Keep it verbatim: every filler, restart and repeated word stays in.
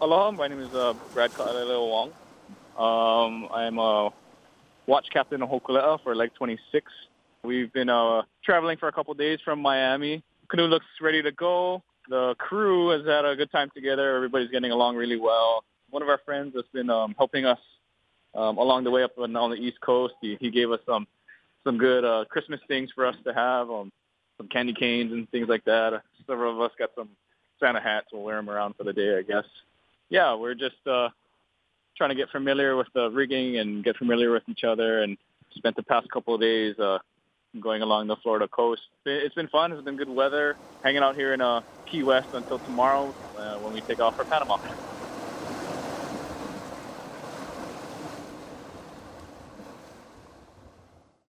Aloha, my name is uh, Brad Ka'aleleo Wong. Um, I'm a watch captain of Hokulea for Leg twenty-six. We've been uh, traveling for a couple of days from Miami. Canoe looks ready to go. The crew has had a good time together. Everybody's getting along really well. One of our friends has been um, helping us um, along the way up on, on the East Coast. He, he gave us some some good uh, Christmas things for us to have, um, some candy canes and things like that. Several of us got some Santa hats. We'll wear them around for the day, I guess. Yeah, we're just uh, trying to get familiar with the rigging and get familiar with each other, and spent the past couple of days uh, going along the Florida coast. It's been fun. It's been good weather. Hanging out here in uh, Key West until tomorrow uh, when we take off for Panama.